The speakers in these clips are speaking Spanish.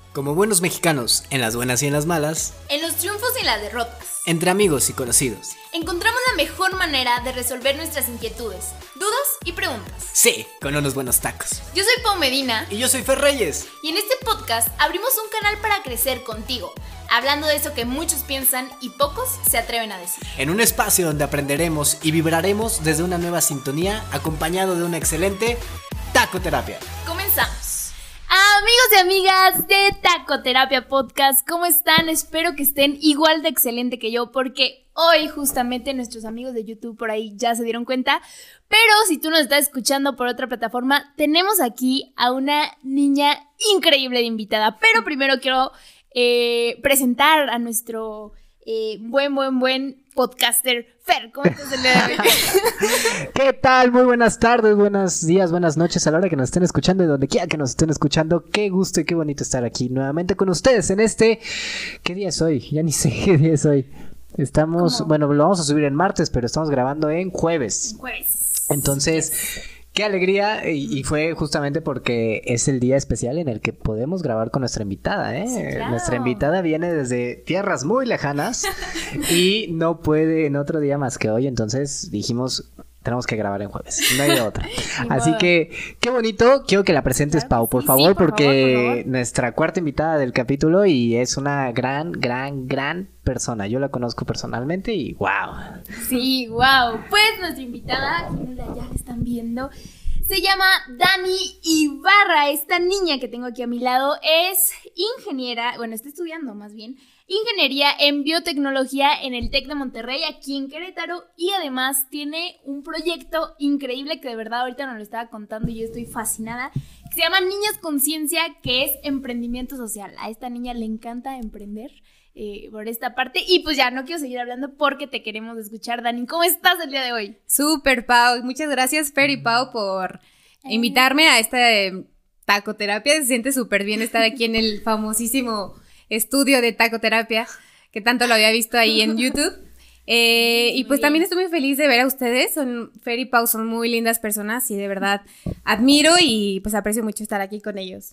Como buenos mexicanos, en las buenas y en las malas, en los triunfos y las derrotas, entre amigos y conocidos, encontramos la mejor manera de resolver nuestras inquietudes, dudas y preguntas. Sí, con unos buenos tacos. Yo soy Pau Medina. Y yo soy Fer Reyes. Y en este podcast abrimos un canal para crecer contigo, hablando de eso que muchos piensan y pocos se atreven a decir. En un espacio donde aprenderemos y vibraremos desde una nueva sintonía, acompañado de una excelente tacoterapia. Comenzamos. Amigos y amigas de Tacoterapia Podcast, ¿cómo están? Espero que estén igual de excelente que yo, porque hoy justamente nuestros amigos de YouTube por ahí ya se dieron cuenta, pero si tú nos estás escuchando por otra plataforma, tenemos aquí a una niña increíble de invitada, pero primero quiero presentar a nuestro buen podcaster Fer. ¿Cómo estás el día de hoy? ¿Qué tal? Muy buenas tardes, buenos días, buenas noches a la hora que nos estén escuchando y donde quiera que nos estén escuchando. Qué gusto y qué bonito estar aquí nuevamente con ustedes en este... ¿Qué día es hoy? Ya ni sé qué día es hoy. Estamos, ¿Cómo? Bueno, lo vamos a subir en martes, pero estamos grabando en jueves. Entonces... Qué alegría, y fue justamente porque es el día especial en el que podemos grabar con nuestra invitada, ¿eh? Sí, claro. Nuestra invitada viene desde tierras muy lejanas y no puede en otro día más que hoy, entonces dijimos, tenemos que grabar en jueves, no hay de otra. Así que, qué bonito, quiero que la presentes, Claro Pau, que por sí, favor, sí, por porque favor. nuestra cuarta invitada del capítulo y es una gran persona. Yo la conozco personalmente y wow. Sí, wow. Pues nuestra invitada, aquí ya la están viendo, se llama Dani Ibarra. Esta niña que tengo aquí a mi lado es ingeniera, bueno, está estudiando más bien, ingeniería en biotecnología en el TEC de Monterrey, aquí en Querétaro, y además tiene un proyecto increíble que de verdad ahorita nos lo estaba contando y yo estoy fascinada, que se llama Niñas Conciencia, que es emprendimiento social. A esta niña le encanta emprender por esta parte, y pues ya no quiero seguir hablando porque te queremos escuchar. Dani, ¿cómo estás el día de hoy? Súper, Pau. Muchas gracias, Fer y Pau, por invitarme a esta tacoterapia. Se siente súper bien estar aquí en el famosísimo estudio de tacoterapia, que tanto lo había visto ahí en YouTube. Y pues también estoy muy feliz de ver a ustedes. Fer y Pau son muy lindas personas y de verdad admiro y pues aprecio mucho estar aquí con ellos.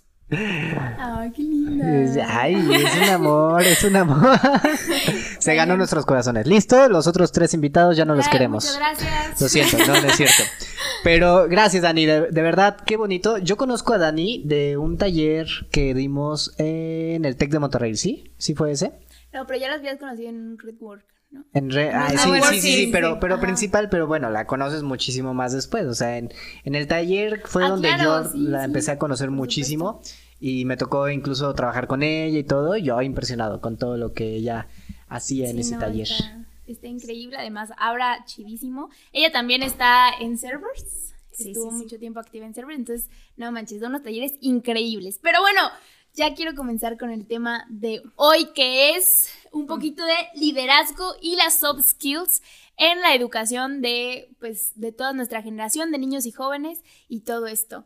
Ay, qué linda. Ay, es un amor, es un amor. Se ganó nuestros corazones. ¿Listo? Los otros tres invitados ya no los queremos. Muchas gracias. Lo siento, no es cierto. Pero gracias, Dani, de verdad, qué bonito. Yo conozco a Dani de un taller que dimos en el TEC de Monterrey, ¿sí? ¿Sí fue ese? No, pero ya las habías conocido en Red Work, ¿no? Ay, Ah, bueno, sí, sí. pero Ajá. principal, pero bueno, la conoces muchísimo más después, o sea, en el taller fue Ah, donde claro, yo sí, la sí, empecé a conocer por muchísimo y me tocó incluso trabajar con ella y todo, y yo impresionado con todo lo que ella hacía en Sí, ese no, taller. Está increíble, además, ahora chidísimo. Ella también está en servers. Sí, Estuvo sí, sí. mucho tiempo activa en servers, entonces, no manches, son unos talleres increíbles. Pero bueno, ya quiero comenzar con el tema de hoy, que es un poquito de liderazgo y las soft skills en la educación de, pues, de toda nuestra generación de niños y jóvenes y todo esto.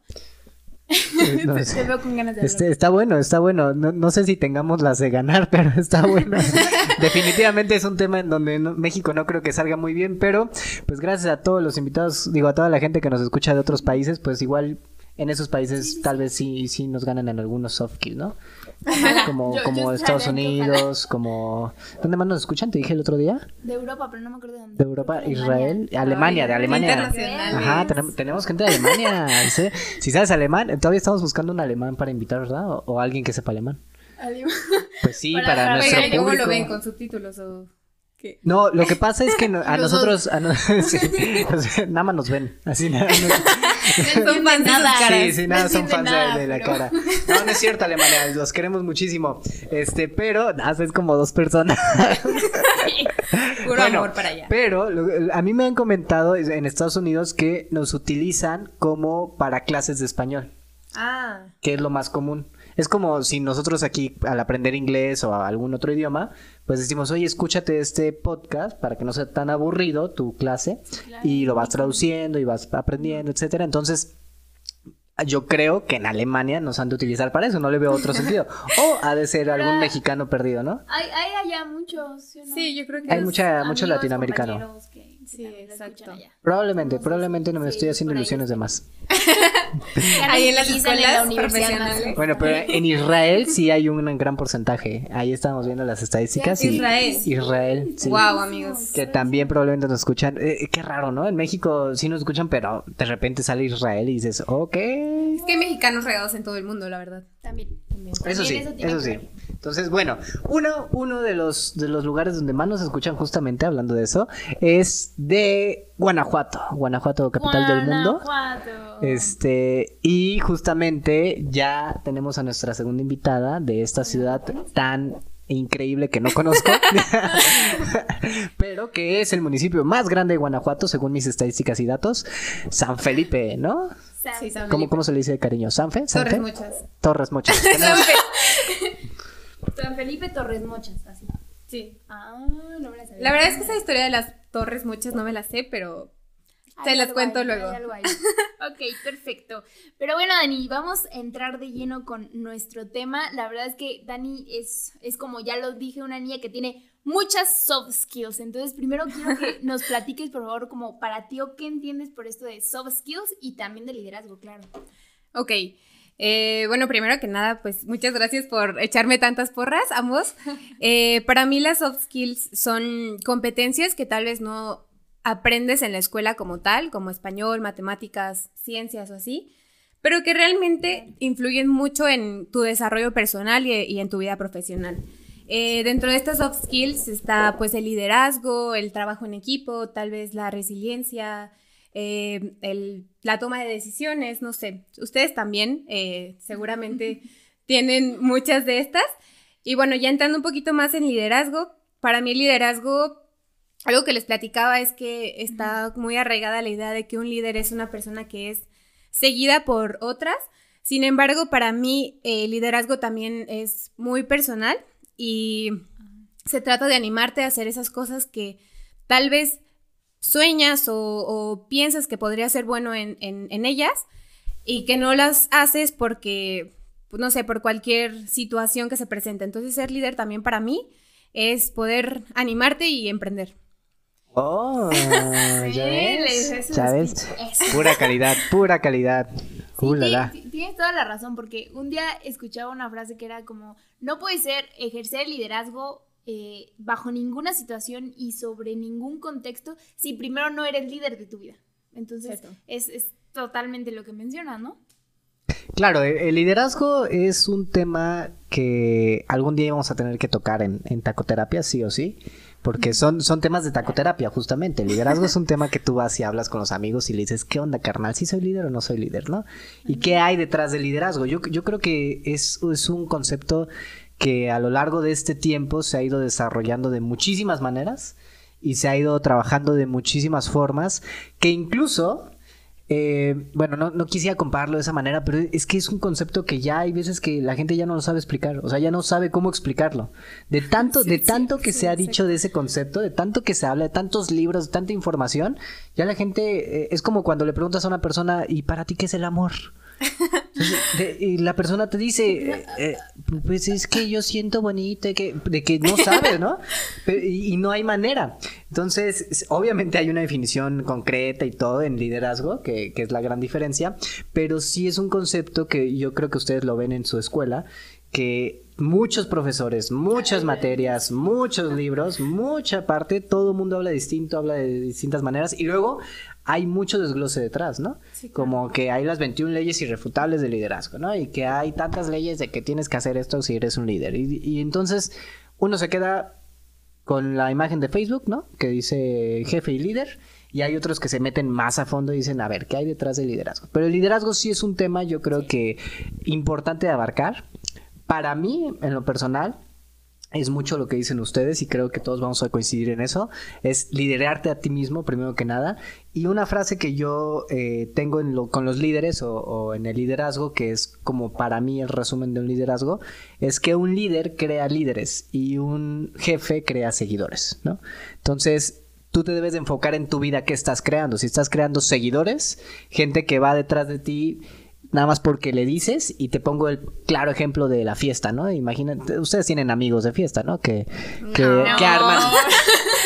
No Te sé. veo con ganas de hablar. Está bueno. No sé si tengamos las de ganar, pero está bueno. Definitivamente es un tema en donde México no creo que salga muy bien, pero pues gracias a todos los invitados, digo, a toda la gente que nos escucha de otros países, pues igual en esos países tal vez sí nos ganan en algunos soft skills, ¿no? Como Yo Estados estaría, Unidos, como... ¿Dónde más nos escuchan? Te dije el otro día. De Europa, pero no me acuerdo de dónde. De Europa, Israel, Alemania, de Alemania. Internacional. Ajá, tenemos gente de Alemania. ¿Sí? Si sabes alemán, todavía estamos buscando un alemán para invitar, ¿verdad? O alguien que sepa alemán. Pues sí, Para- para nuestro Oigan, ¿y cómo público. lo ven? ¿Con subtítulos o qué? No, lo que pasa es que a Los nosotros, sí, o sea, nada más nos ven, así nada. Son fans de sus nada. caras. Sí, nada, No son entiende fans nada, de la pero- cara. No es cierto, Alemania, los queremos muchísimo. Pero, es como dos personas. Puro Bueno, amor para allá. Pero a mí me han comentado en Estados Unidos que nos utilizan como para clases de español, Ah, que es lo más común. Es como si nosotros aquí al aprender inglés o algún otro idioma, pues decimos, oye, escúchate este podcast para que no sea tan aburrido tu clase, claro. y lo vas traduciendo y vas aprendiendo, etcétera. Entonces, yo creo que en Alemania nos han de utilizar para eso, no le veo otro sentido. O ha de ser algún mexicano perdido, ¿no? Hay allá muchos, ¿sí o no? sí, yo creo que Hay es- mucho Amigos, latinoamericano. compañeros que- Sí, también lo escuchan exacto. allá. Probablemente no me Sí, estoy haciendo por ahí ilusiones de más. Ya Ahí nos en las utilizan escuelas la universidad profesionales. más. Bueno, pero en Israel sí hay un gran porcentaje. Ahí estamos viendo las estadísticas. y Israel, sí. Wow, amigos. Que también probablemente nos escuchan. Qué raro, ¿no? En México sí nos escuchan, pero de repente sale Israel y dices, ok. Es que hay mexicanos regados en todo el mundo, la verdad. También. Eso sí, tiene eso que sí. ver. Entonces, bueno, uno de los lugares donde más nos escuchan, justamente hablando de eso, es de Guanajuato. Guanajuato, capital del mundo. Guanajuato. Y justamente ya tenemos a nuestra segunda invitada de esta ciudad tan increíble que no conozco, pero que es el municipio más grande de Guanajuato, según mis estadísticas y datos, San Felipe, ¿no? Sí, San ¿Cómo, Felipe. cómo se le dice de cariño? ¿Sanfe? Torres muchas. Torres Mochas. Tenemos- San Felipe Torres Mochas, así. Sí. Ah, no me la sabía. La verdad es que esa historia de las torres muchas no me la sé, pero Hay se las algo cuento ahí, luego. hay algo ahí. Ok, perfecto. Pero bueno, Dani, vamos a entrar de lleno con nuestro tema. La verdad es que Dani es como ya lo dije, una niña que tiene muchas soft skills. Entonces, primero quiero que nos platiques, por favor, como para ti o qué entiendes por esto de soft skills y también de liderazgo, claro. Ok. Bueno, primero que nada, pues muchas gracias por echarme tantas porras, ambos. Para mí las soft skills son competencias que tal vez no aprendes en la escuela como tal, como español, matemáticas, ciencias o así, pero que realmente influyen mucho en tu desarrollo personal y en tu vida profesional. Dentro de estas soft skills está pues el liderazgo, el trabajo en equipo, tal vez la resiliencia, la toma de decisiones, no sé. Ustedes también seguramente tienen muchas de estas. Y bueno, ya entrando un poquito más en liderazgo, para mí el liderazgo, algo que les platicaba es que está muy arraigada la idea de que un líder es una persona que es seguida por otras. Sin embargo, para mí el liderazgo también es muy personal y se trata de animarte a hacer esas cosas que tal vez sueñas o piensas que podría ser bueno en ellas y que no las haces porque, no sé, por cualquier situación que se presente. Entonces, ser líder también para mí es poder animarte y emprender. Oh, ¿ya ves? eso ¿Ya es ves? eso. Pura calidad, pura calidad. Sí, La. tienes toda la razón, porque un día escuchaba una frase que era como, no puede ser ejercer liderazgo bajo ninguna situación y sobre ningún contexto si primero no eres líder de tu vida. Entonces, Cierto. es totalmente lo que mencionas, ¿no? Claro, el liderazgo es un tema que algún día vamos a tener que tocar en tacoterapia, sí o sí, porque son temas de tacoterapia, justamente. El liderazgo es un tema que tú vas y hablas con los amigos y le dices, ¿qué onda, carnal? ¿Sí soy líder o no soy líder, no? ¿Y qué hay detrás del liderazgo? Yo creo que es un concepto que a lo largo de este tiempo se ha ido desarrollando de muchísimas maneras y se ha ido trabajando de muchísimas formas, que incluso... bueno, no quisiera compararlo de esa manera, pero es que es un concepto que ya hay veces que la gente ya no lo sabe explicar, o sea, ya no sabe cómo explicarlo. De tanto que se ha dicho de ese concepto, de tanto que se habla, de tantos libros, de tanta información, ya la gente es como cuando le preguntas a una persona, ¿y para ti qué es el amor? Y la persona te dice, pues es que yo siento bonito, de que no sabes, ¿no? Y no hay manera. Entonces, obviamente hay una definición concreta y todo en liderazgo, que es la gran diferencia, pero sí es un concepto que yo creo que ustedes lo ven en su escuela, que muchos profesores, muchas materias, muchos libros, mucha parte, todo el mundo habla distinto, habla de distintas maneras, y luego hay mucho desglose detrás, ¿no? Sí, claro. Como que hay las 21 leyes irrefutables de liderazgo, ¿no? Y que hay tantas leyes de que tienes que hacer esto si eres un líder. Y entonces uno se queda con la imagen de Facebook, ¿no? Que dice jefe y líder. Y hay otros que se meten más a fondo y dicen, a ver, ¿qué hay detrás del liderazgo? Pero el liderazgo sí es un tema, yo creo que importante de abarcar. Para mí, en lo personal, es mucho lo que dicen ustedes y creo que todos vamos a coincidir en eso. Es liderarte a ti mismo, primero que nada. Y una frase que yo tengo con los líderes o en el liderazgo, que es como para mí el resumen de un liderazgo, es que un líder crea líderes y un jefe crea seguidores, ¿no? Entonces, tú te debes de enfocar en tu vida qué estás creando. Si estás creando seguidores, gente que va detrás de ti nada más porque le dices, y te pongo el claro ejemplo de la fiesta, ¿no? Imagínate, ustedes tienen amigos de fiesta, ¿no? Que arman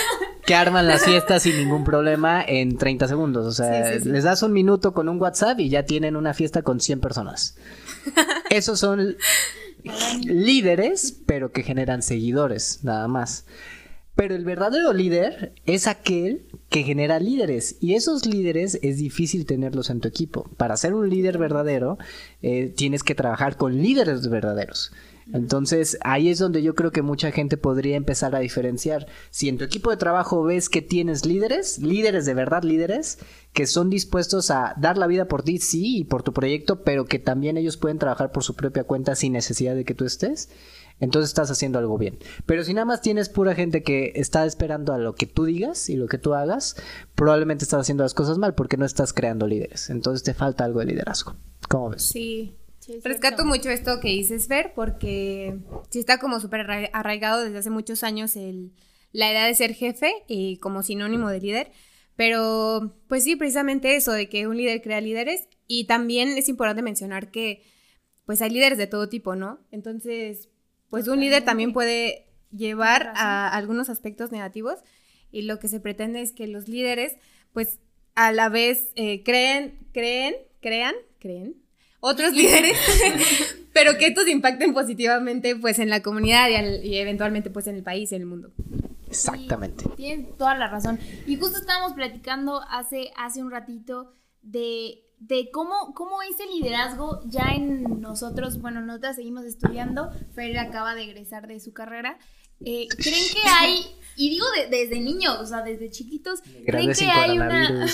que arman las fiestas sin ningún problema en 30 segundos. O sea, Sí. les das un minuto con un WhatsApp y ya tienen una fiesta con 100 personas. Esos son líderes, pero que generan seguidores, nada más. Pero el verdadero líder es aquel que genera líderes, y esos líderes es difícil tenerlos en tu equipo. Para ser un líder verdadero, tienes que trabajar con líderes verdaderos. Entonces ahí es donde yo creo que mucha gente podría empezar a diferenciar. Si en tu equipo de trabajo ves que tienes líderes de verdad, líderes que son dispuestos a dar la vida por ti, sí, y por tu proyecto, pero que también ellos pueden trabajar por su propia cuenta sin necesidad de que tú estés, entonces estás haciendo algo bien. Pero si nada más tienes pura gente que está esperando a lo que tú digas y lo que tú hagas, probablemente estás haciendo las cosas mal porque no estás creando líderes. Entonces te falta algo de liderazgo. ¿Cómo ves? Sí. Sí, es Rescato cierto. mucho esto que dices, Fer, porque sí está como súper arraigado desde hace muchos años la idea de ser jefe y como sinónimo de líder, pero pues sí, precisamente eso, de que un líder crea líderes, y también es importante mencionar que pues hay líderes de todo tipo, ¿no? Entonces, pues un líder también puede llevar a algunos aspectos negativos, y lo que se pretende es que los líderes pues a la vez crean otros líderes, pero que estos impacten positivamente pues en la comunidad y eventualmente pues en el país y en el mundo. Exactamente. Sí, tienes toda la razón. Y justo estábamos platicando hace un ratito de cómo es el liderazgo ya en nosotros. Bueno, nosotras seguimos estudiando. Fer acaba de egresar de su carrera. ¿Creen que hay, y digo desde niños, o sea, desde chiquitos, creen que hay una...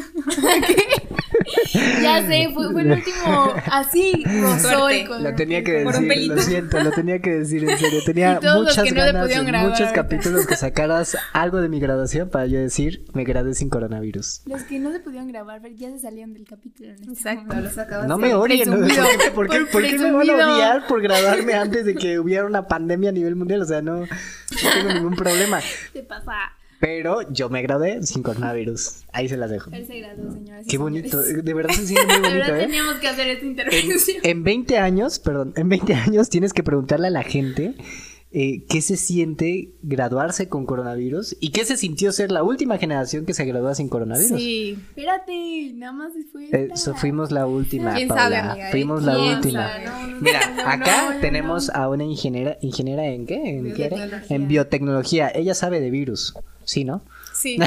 Ya sé, fue el último, así, rozó el Suerte. Lo tenía que Por un decir, pelito. lo siento, lo tenía que decir en serio. Tenía Y todos los muchas que no le ganas pudieron en grabar muchos ahorita. capítulos que sacaras algo de mi graduación para yo decir, me gradué sin coronavirus. Los que no se pudieron grabar, Fer, ya se salieron del capítulo. En este Exacto, momento. los acabas No de me odien, ¿no? presumido, ¿Por qué por me van a presumido. odiar por graduarme antes de que hubiera una pandemia a nivel mundial? O sea, no tengo ningún problema. ¿Qué pasa? Pero yo me gradué sin coronavirus. Ahí se las dejo. Fer se graduó, señoras y Qué bonito, señores. de verdad se siente muy De bonito, verdad ¿eh? teníamos que hacer esta intervención. En 20 años, en 20 años tienes que preguntarle a la gente qué se siente graduarse con coronavirus y qué se sintió ser la última generación que se gradúa sin coronavirus. Sí. Espérate, nada más fue esta. Fuimos la última, ¿Quién Paula. sabe, amiga, Fuimos la ¿Quién última. sabe? No, Mira, no, acá no, tenemos no. a una ingeniera ¿en qué? ¿En qué era? Biotecnología. En biotecnología. Ella sabe de virus, ¿sí, no? Sí.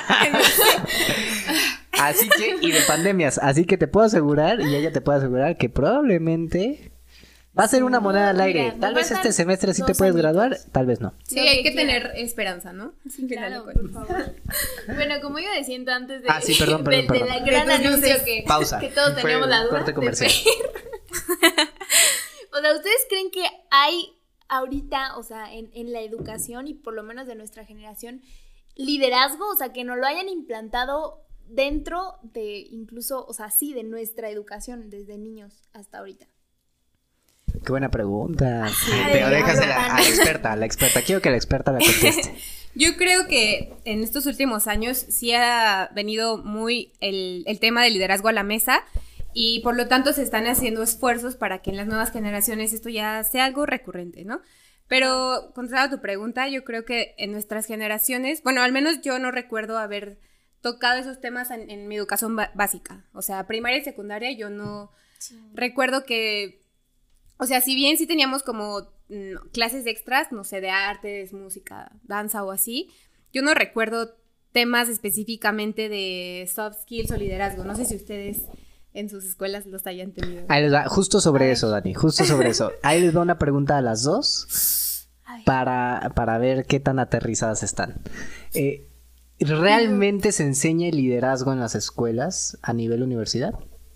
Así que, y de pandemias, así que te puedo asegurar, y ella te puede asegurar que probablemente va a ser una moneda al Mira, aire. nos Tal vez faltan este semestre sí te 2 puedes añitos. graduar, tal vez no. Sí, Lo hay que que tener quieras. esperanza, ¿no? Sí, claro, Final de por favor. Bueno, como iba diciendo antes de, Ah, sí, perdón, de perdón. la gran De tus anuncio luces. que, Pausa. que todos Fue teníamos la duda. corte de comercial. Fer. O sea, ¿ustedes creen que hay ahorita, o sea, en la educación y por lo menos de nuestra generación, liderazgo? O sea, que nos lo hayan implantado dentro de incluso, o sea, sí, de nuestra educación desde niños hasta ahorita. Qué buena pregunta. Ay, Pero ay, déjasela ay. a la experta. Quiero que la experta la conteste. Yo creo que en estos últimos años sí ha venido muy el tema del liderazgo a la mesa, y por lo tanto se están haciendo esfuerzos para que en las nuevas generaciones esto ya sea algo recurrente, ¿no? Pero, contestando a tu pregunta, yo creo que en nuestras generaciones, bueno, al menos yo no recuerdo haber tocado esos temas en mi educación básica. O sea, primaria y secundaria yo no recuerdo que, o sea, si bien sí teníamos como clases extras, no sé, de artes, música, danza o así, yo no recuerdo temas específicamente de soft skills o liderazgo. No sé si ustedes en sus escuelas los hayan tenido. Ahí les va, justo sobre eso, Dani, justo sobre eso. Ahí les va una pregunta a las dos Ay. para ver qué tan aterrizadas están. ¿Realmente se enseña el liderazgo en las escuelas a nivel universidad?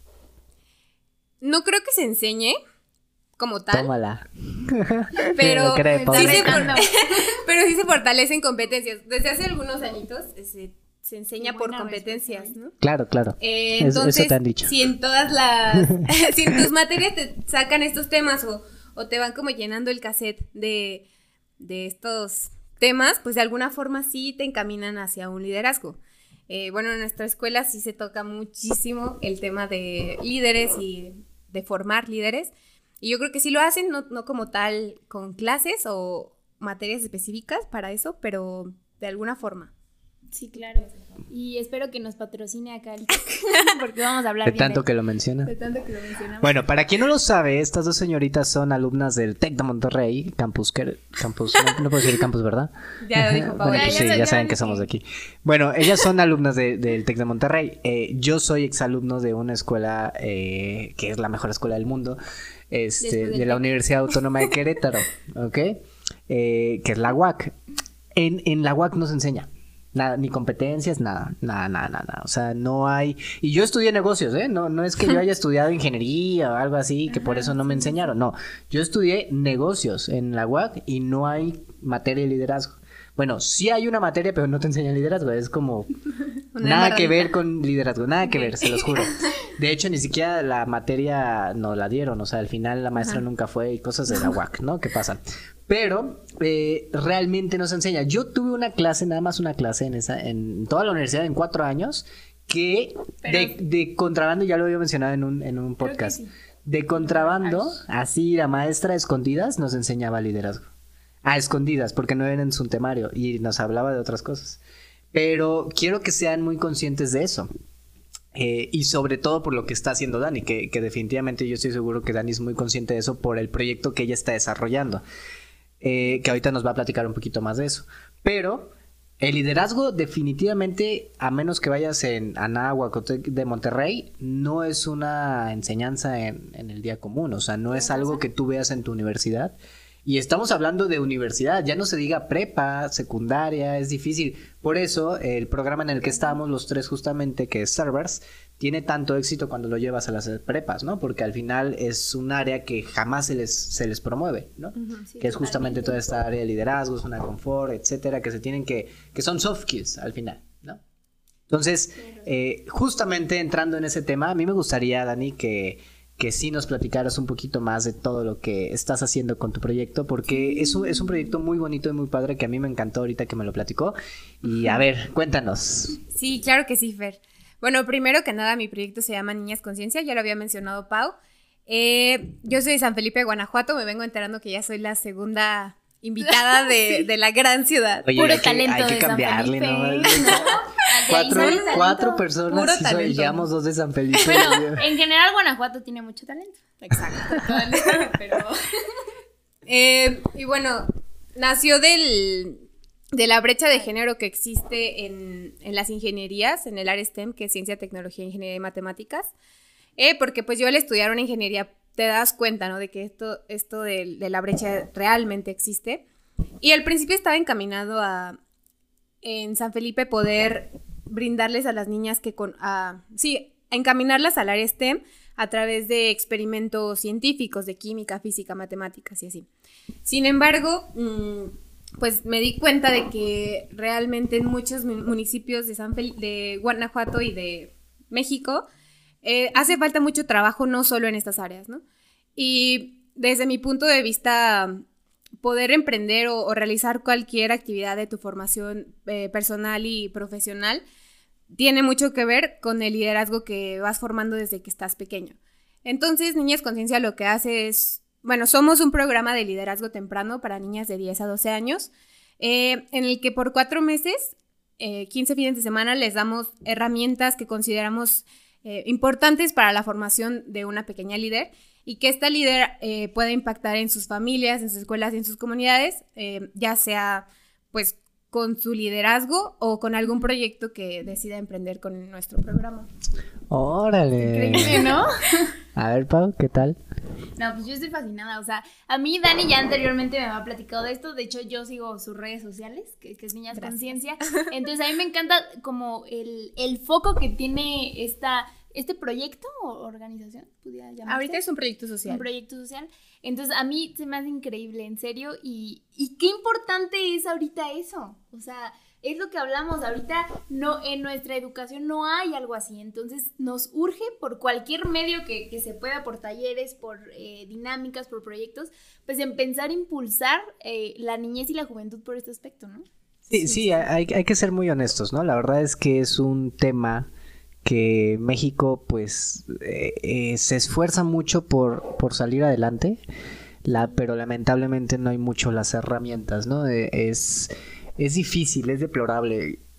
No creo que se enseñe como tal, Tómala. pero La cara de Me Paula. sí está retando. pero sí se fortalecen competencias. Desde hace algunos añitos se enseña Qué por buena competencias, respuesta, ¿no? Claro, claro. Entonces, eso te han dicho. si en todas las, si en tus materias te sacan estos temas o te van como llenando el cassette de estos temas, pues de alguna forma sí te encaminan hacia un liderazgo. Bueno, en nuestra escuela sí se toca muchísimo el tema de líderes y de formar líderes, y yo creo que sí lo hacen, no como tal con clases o materias específicas para eso, pero de alguna forma. Sí, claro. Y espero que nos patrocine acá el TEC, porque vamos a hablar De bien tanto que lo menciona. de tanto que lo mencionamos. Bueno, para quien no lo sabe, estas dos señoritas son alumnas del TEC de Monterrey, campus, no puedo decir campus, ¿verdad? Ya lo dijo Pau. Bueno, pues sí, ya saben que somos de aquí. Bueno, ellas son alumnas del TEC de Monterrey. Yo soy exalumno de una escuela que es la mejor escuela del mundo, de la Universidad Autónoma de Querétaro, ¿ok? Que es la UAC. En la UAC no se enseña nada, ni competencias, nada. O sea, no hay. Y yo estudié negocios, ¿eh? No es que yo haya estudiado ingeniería o algo así, que por eso no me enseñaron. No, yo estudié negocios en la UAC y no hay materia de liderazgo. Bueno, sí hay una materia, pero no te enseña liderazgo. Es como nada que ver con liderazgo, nada que ver, se los juro. De hecho, ni siquiera la materia nos la dieron. O sea, al final la maestra nunca fue y cosas de la UAC, ¿no? Que pasan. Pero realmente no se enseña. Yo tuve una clase, nada más una clase en toda la universidad en 4 años, que de contrabando, ya lo había mencionado en un podcast. Sí. De contrabando, así la maestra a escondidas nos enseñaba liderazgo. A escondidas, porque no era en su temario y nos hablaba de otras cosas. Pero quiero que sean muy conscientes de eso. Y sobre todo por lo que está haciendo Dani, que definitivamente yo estoy seguro que Dani es muy consciente de eso por el proyecto que ella está desarrollando. Que ahorita nos va a platicar un poquito más de eso. Pero el liderazgo definitivamente, a menos que vayas a Anáhuac o de Monterrey, no es una enseñanza en el día común. O sea, no es algo que tú veas en tu universidad. Y estamos hablando de universidad, ya no se diga prepa, secundaria, es difícil. Por eso el programa en el que estamos los tres justamente, que es Servers, tiene tanto éxito cuando lo llevas a las prepas, ¿no? Porque al final es un área que jamás se les promueve, ¿no? Sí, que es justamente toda esta área de liderazgo, zona de confort, etcétera, que son soft skills al final, ¿no? Entonces, justamente entrando en ese tema, a mí me gustaría, Dani, que sí nos platicaras un poquito más de todo lo que estás haciendo con tu proyecto, porque es un proyecto muy bonito y muy padre que a mí me encantó ahorita que me lo platicó. Y a ver, cuéntanos. Sí, claro que sí, Fer. Bueno, primero que nada, mi proyecto se llama Niñas Conciencia, ya lo había mencionado Pau. Yo soy de San Felipe, Guanajuato, me vengo enterando que ya soy la segunda invitada de la gran ciudad. Oye, puro talento hay que de cambiarle, San ¿no? Felipe. Cuatro personas y llegamos 2 de San Felipe. Bueno, en general Guanajuato tiene mucho talento. Exacto. Pero... y bueno, nació de la brecha de género que existe en las ingenierías, en el área STEM, que es Ciencia, Tecnología, Ingeniería y Matemáticas. Porque pues yo al estudiar una ingeniería te das cuenta, ¿no? De que esto de la brecha realmente existe. Y al principio estaba encaminado en San Felipe poder brindarles a las niñas encaminarlas al área STEM a través de experimentos científicos de química, física, matemáticas y así. Sin embargo, pues me di cuenta de que realmente en muchos municipios de Guanajuato y de México hace falta mucho trabajo, no solo en estas áreas, ¿no? Y desde mi punto de vista, poder emprender o realizar cualquier actividad de tu formación personal y profesional tiene mucho que ver con el liderazgo que vas formando desde que estás pequeño. Entonces, Niñas Conciencia lo que hace es, bueno, somos un programa de liderazgo temprano para niñas de 10 a 12 años, en el que por 4 meses, 15 fines de semana, les damos herramientas que consideramos importantes para la formación de una pequeña líder y que esta líder pueda impactar en sus familias, en sus escuelas y en sus comunidades, ya sea pues con su liderazgo o con algún proyecto que decida emprender con nuestro programa. ¡Órale! Increíble, ¿no? A ver, Pau, ¿qué tal? No, pues yo estoy fascinada, o sea, a mí Dani ya anteriormente me había platicado de esto, de hecho yo sigo sus redes sociales, que es Niñas Conciencia, entonces a mí me encanta como el foco que tiene este proyecto o organización, pudiera llamarse. Ahorita es un proyecto social. Un proyecto social, entonces a mí se me hace increíble, en serio, y qué importante es ahorita eso, o sea, es lo que hablamos ahorita, no, en nuestra educación no hay algo así, entonces nos urge por cualquier medio que se pueda, por talleres, por dinámicas, por proyectos, pues en pensar impulsar la niñez y la juventud por este aspecto, ¿no? Sí, hay que ser muy honestos, ¿no? La verdad es que es un tema que México pues se esfuerza mucho por salir adelante, pero lamentablemente no hay mucho las herramientas, ¿no? Es difícil, es deplorable.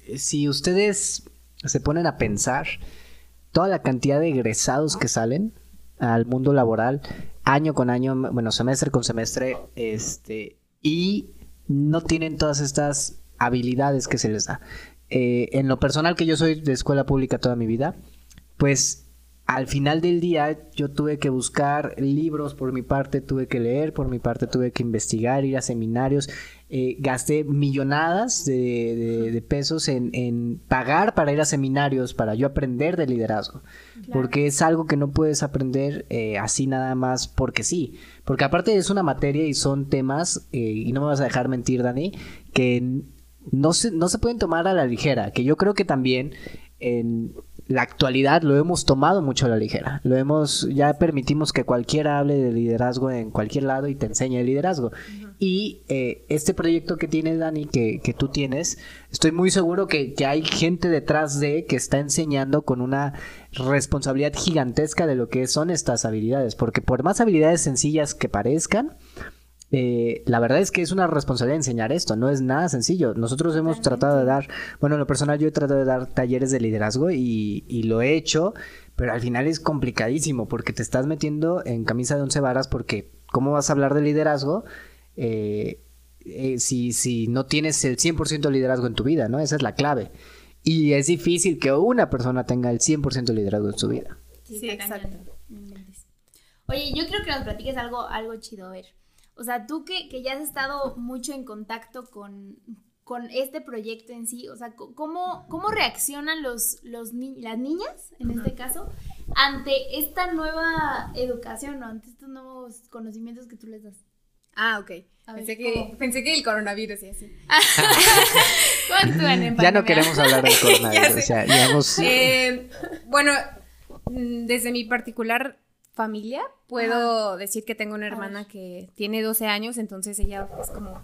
si ustedes se ponen a pensar toda la cantidad de egresados que salen al mundo laboral año con año, bueno, semestre con semestre, y no tienen todas estas habilidades que se les da. En lo personal, que yo soy de escuela pública toda mi vida, pues al final del día yo tuve que buscar libros por mi parte, tuve que leer por mi parte, tuve que investigar, ir a seminarios, gasté millonadas de pesos en pagar para ir a seminarios, para yo aprender de liderazgo, porque es algo que no puedes aprender así nada más porque sí, porque aparte es una materia y son temas, y no me vas a dejar mentir, Dani, que no se pueden tomar a la ligera, que yo creo que también en la actualidad lo hemos tomado mucho a la ligera. Ya permitimos que cualquiera hable de liderazgo en cualquier lado y te enseñe el liderazgo. Y este proyecto que tienes, Dani, que tú tienes, estoy muy seguro que hay gente detrás que está enseñando con una responsabilidad gigantesca de lo que son estas habilidades, porque por más habilidades sencillas que parezcan, la verdad es que es una responsabilidad enseñar esto, no es nada sencillo. Nosotros hemos tratado de dar, bueno, en lo personal yo he tratado de dar talleres de liderazgo y lo he hecho, pero al final es complicadísimo porque te estás metiendo en camisa de 11 varas, porque ¿cómo vas a hablar de liderazgo si no tienes el 100% de liderazgo en tu vida, ¿no? Esa es la clave. Y es difícil que una persona tenga el 100% de liderazgo en su vida. Sí, exacto. Oye, yo creo que nos platiques algo chido, a ver. O sea, tú que ya has estado mucho en contacto con este proyecto en sí, o sea, ¿cómo reaccionan las niñas, en este caso, ante esta nueva educación, o ante estos nuevos conocimientos que tú les das? Ah, ok. Pensé que el coronavirus y así. ¿Cómo actúan en pandemia? Ya no queremos hablar del coronavirus. O sea, digamos... Bueno, desde mi particular familia, puedo decir que tengo una hermana que tiene 12 años, entonces ella es como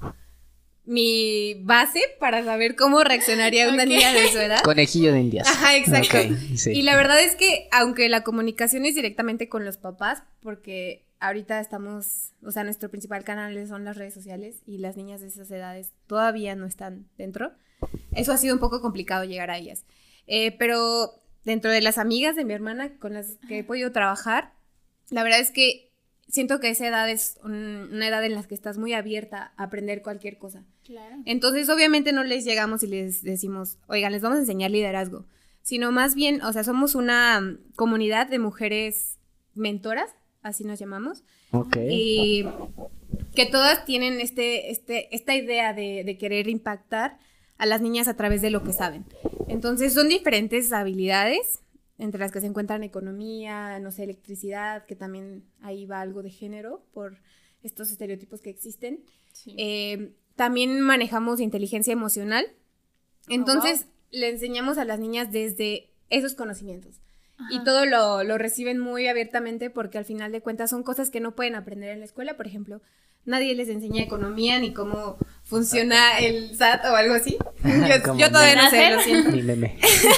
mi base para saber cómo reaccionaría una niña de su edad. Conejillo de Indias. Ajá, exacto. Okay, sí. Y la verdad es que, aunque la comunicación es directamente con los papás, porque ahorita estamos, o sea, nuestro principal canal son las redes sociales y las niñas de esas edades todavía no están dentro, eso ha sido un poco complicado llegar a ellas. Pero dentro de las amigas de mi hermana con las que he podido trabajar, la verdad es que siento que esa edad es una edad en la que estás muy abierta a aprender cualquier cosa. Claro. Entonces, obviamente no les llegamos y les decimos, oigan, les vamos a enseñar liderazgo, sino más bien, o sea, somos una comunidad de mujeres mentoras, así nos llamamos. Ok. Y que todas tienen esta idea de querer impactar a las niñas a través de lo que saben. Entonces, son diferentes habilidades, entre las que se encuentran economía, no sé, electricidad, que también ahí va algo de género por estos estereotipos que existen. Sí. También manejamos inteligencia emocional. Entonces, le enseñamos a las niñas desde esos conocimientos. Ajá. Y todo lo reciben muy abiertamente porque al final de cuentas son cosas que no pueden aprender en la escuela. Por ejemplo, nadie les enseña economía ni cómo funciona el SAT o algo así. Yo todavía no sé, lo siento. Mi meme.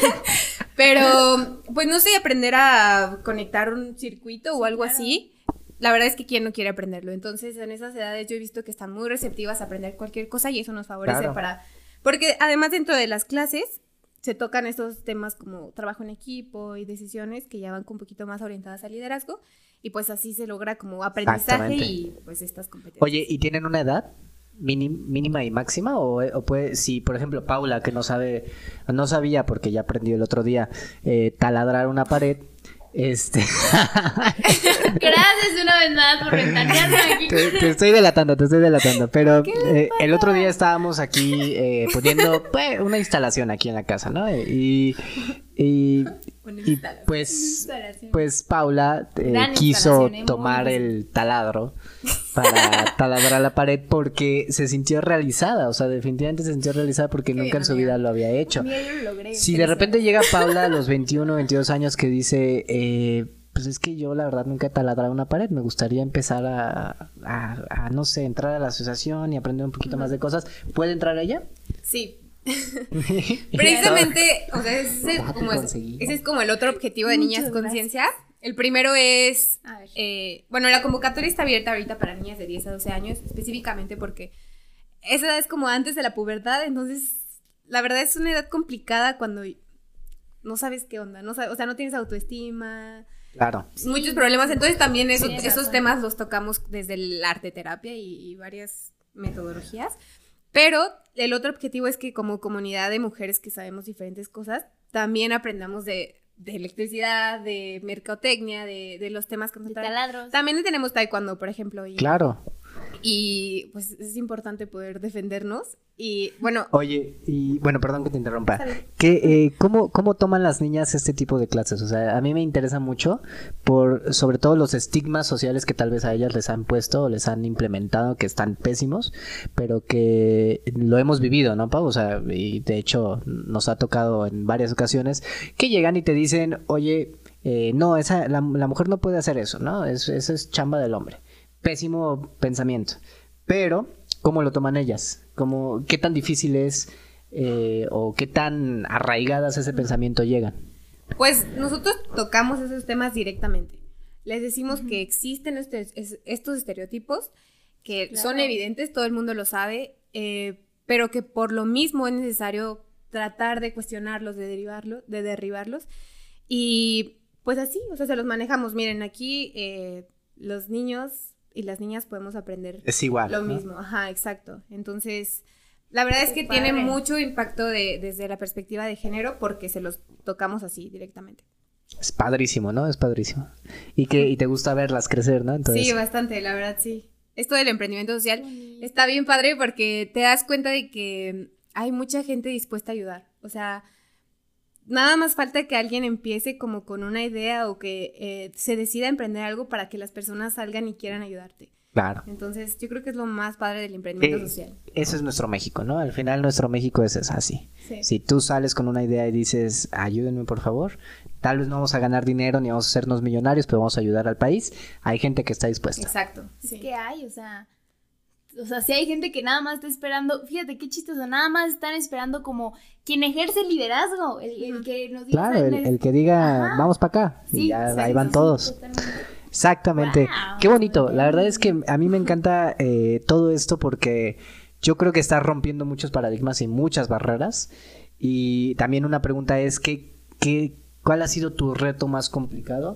Pero, pues no sé, aprender a conectar un circuito o algo así. La verdad es que quién no quiere aprenderlo. Entonces, en esas edades yo he visto que están muy receptivas a aprender cualquier cosa y eso nos favorece porque además dentro de las clases se tocan estos temas como trabajo en equipo y decisiones que ya van un poquito más orientadas al liderazgo y pues así se logra como aprendizaje y pues estas competencias. Oye, ¿y tienen una edad mínima y máxima? ¿O puede, si por ejemplo Paula, que no sabía porque ya aprendió el otro día, taladrar una pared, Gracias una vez más por ventanearme aquí. Te estoy delatando, pero el otro día estábamos aquí poniendo una instalación aquí en la casa, ¿no? Y pues Paula quiso tomar el taladro para taladrar la pared porque se sintió realizada, o sea, definitivamente se sintió realizada porque nunca en su vida lo había hecho. Si de repente llega Paula a los 21, 22 años que dice, pues es que yo la verdad nunca he taladrado una pared, me gustaría empezar a no sé, entrar a la asociación y aprender un poquito más de cosas, ¿puede entrar ella? Sí. Precisamente, o sea, ese es como el otro objetivo de Niñas Conciencia. El primero es, bueno, la convocatoria está abierta ahorita para niñas de 10 a 12 años, específicamente porque esa edad es como antes de la pubertad, entonces la verdad es una edad complicada cuando no sabes qué onda, no sabes, o sea, no tienes autoestima, Claro. muchos problemas, entonces también Sí, esos razón. temas los tocamos desde el arte terapia y varias metodologías, pero el otro objetivo es que como comunidad de mujeres que sabemos diferentes cosas, también aprendamos de electricidad, de mercadotecnia, de los temas que nos De traen. taladros. También tenemos taekwondo, por ejemplo, Claro. y pues es importante poder defendernos y bueno, Oye, y bueno, perdón que te interrumpa. Está bien. ¿Cómo toman las niñas este tipo de clases? O sea, a mí me interesa mucho sobre todo los estigmas sociales que tal vez a ellas les han puesto o les han implementado, que están pésimos, pero que lo hemos vivido, ¿no, Pau? O sea, y de hecho nos ha tocado en varias ocasiones que llegan y te dicen, oye, no, la mujer no puede hacer eso, ¿no? Eso es chamba del hombre. Pésimo pensamiento. Pero, ¿cómo lo toman ellas? ¿Qué tan difícil es o qué tan arraigadas ese pensamiento llegan? pues nosotros tocamos esos temas directamente. Les decimos que existen estos estereotipos que Claro. son evidentes, todo el mundo lo sabe, pero que por lo mismo es necesario tratar de cuestionarlos, de derribarlos. Y pues así, o sea, se los manejamos. Miren, aquí los niños y las niñas podemos aprender Es igual. lo ¿no? mismo. Ajá, exacto. Entonces, la verdad es que Padre. tiene mucho impacto desde la perspectiva de género porque se los tocamos así directamente. Es padrísimo, ¿no? Es padrísimo. Y te gusta verlas crecer, ¿no? Entonces, Sí, bastante, la verdad, sí. Esto del emprendimiento social Bonito. está bien padre porque te das cuenta de que hay mucha gente dispuesta a ayudar. O sea, nada más falta que alguien empiece como con una idea o que se decida a emprender algo para que las personas salgan y quieran ayudarte. claro. Entonces, yo creo que es lo más padre del emprendimiento Eh, social. Eso es nuestro México, ¿no? Al final nuestro México es así. Sí. Si tú sales con una idea y dices, ayúdenme por favor, tal vez no vamos a ganar dinero ni vamos a hacernos millonarios, pero vamos a ayudar al país, hay gente que está dispuesta. Exacto. Es Sí. que hay, o sea, si hay gente que nada más está esperando, fíjate qué chistoso, nada más están esperando como quien ejerce el liderazgo, el que nos diga, Claro, el que diga, Ajá. vamos para acá, y Sí, ya exacto, ahí van sí, todos. totalmente. Exactamente. Wow, Qué bonito. muy La verdad bien. es que a mí me encanta todo esto porque yo creo que está rompiendo muchos paradigmas y muchas barreras. Y también una pregunta es, ¿cuál ha sido tu reto más complicado